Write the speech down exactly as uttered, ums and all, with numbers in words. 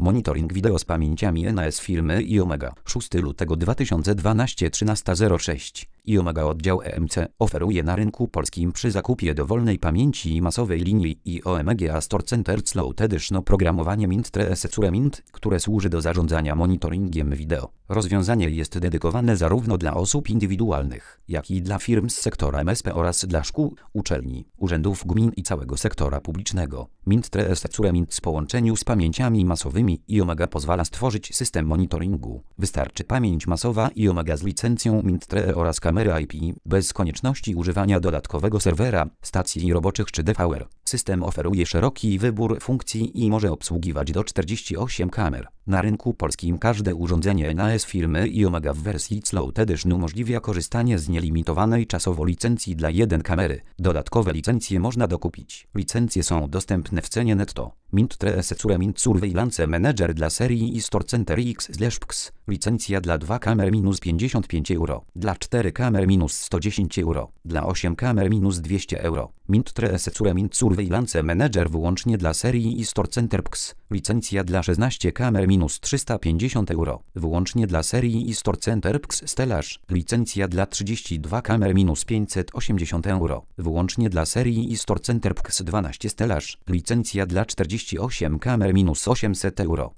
Monitoring wideo z pamięciami N A S firmy iOmega. szóstego lutego dwa tysiące dwunastego trzynaста zero sześć. iOmega oddział E M C oferuje na rynku polskim przy zakupie dowolnej pamięci masowej linii iOmega Store Center Slow Edition oprogramowanie Mint trzy S Cure Mint, które służy do zarządzania monitoringiem wideo. Rozwiązanie jest dedykowane zarówno dla osób indywidualnych, jak i dla firm z sektora M S P oraz dla szkół, uczelni, urzędów gmin i całego sektora publicznego. Mint trzy S Cure Mint w połączeniu z pamięciami masowymi iOmega pozwala stworzyć system monitoringu. Wystarczy pamięć masowa iOmega z licencją Mint trzy oraz kamery I P, bez konieczności używania dodatkowego serwera, stacji roboczych czy D V R. System oferuje szeroki wybór funkcji i może obsługiwać do czterdziestu ośmiu kamer. Na rynku polskim każde urządzenie N A S firmy iOmega w wersji Slow Edition umożliwia korzystanie z nielimitowanej czasowo licencji dla jednej kamery. Dodatkowe licencje można dokupić. Licencje są dostępne w cenie netto. Mint trzy S Cure Mint Surveillance Manager dla serii i Store Center X/P X. Licencja dla dwóch kamer minus pięćdziesiąt pięć euro. Dla czterech kamer minus sto dziesięć euro. Dla ośmiu kamer minus dwieście euro. Mint trzy S Cure Mint Surveillance Manager wyłącznie dla serii i Store Center P X. Licencja dla szesnastu kamer minus trzysta pięćdziesiąt euro. Wyłącznie dla serii i Store Center P X Stellage. Licencja dla trzydziestu dwóch kamer minus pięćset osiemdziesiąt euro. Wyłącznie dla serii i Store Center P X dwanaście Stellage. Licencja dla czterdziestu ośmiu kamer minus osiemset euro.